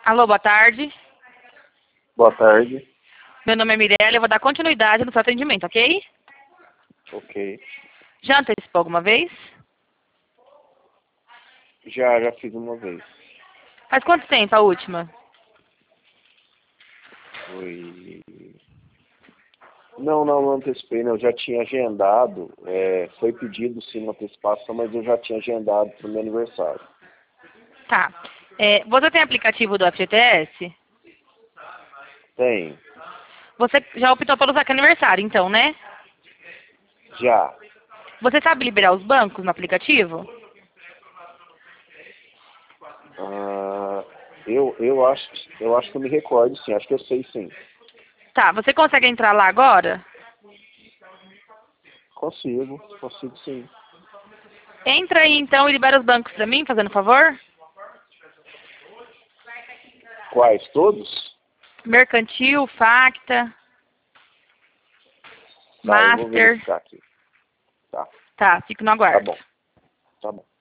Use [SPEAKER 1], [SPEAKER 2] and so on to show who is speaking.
[SPEAKER 1] Alô, boa tarde.
[SPEAKER 2] Boa tarde.
[SPEAKER 1] Meu nome é Mirella, eu vou dar continuidade no seu atendimento, ok?
[SPEAKER 2] Ok.
[SPEAKER 1] Já antecipou alguma vez?
[SPEAKER 2] Já fiz uma vez.
[SPEAKER 1] Faz quanto tempo a última?
[SPEAKER 2] Foi... Não antecipei, não. Eu já tinha agendado. Foi pedido sim uma antecipação, mas eu já tinha agendado para o meu aniversário.
[SPEAKER 1] Tá. Você tem aplicativo do FGTS?
[SPEAKER 2] Tem.
[SPEAKER 1] Você já optou pelo saque aniversário, então, né?
[SPEAKER 2] Já.
[SPEAKER 1] Você sabe liberar os bancos no aplicativo?
[SPEAKER 2] Eu acho que eu me recordo, sim. Acho que eu sei, sim.
[SPEAKER 1] Tá, você consegue entrar lá agora?
[SPEAKER 2] Consigo, sim.
[SPEAKER 1] Entra aí, então, e libera os bancos pra mim, fazendo favor.
[SPEAKER 2] Quais? Todos?
[SPEAKER 1] Mercantil, Facta,
[SPEAKER 2] Tá, eu vou
[SPEAKER 1] Master.
[SPEAKER 2] verificar aqui. Tá.
[SPEAKER 1] Tá, fico no
[SPEAKER 2] Tá
[SPEAKER 1] aguardo.
[SPEAKER 2] bom. Tá bom.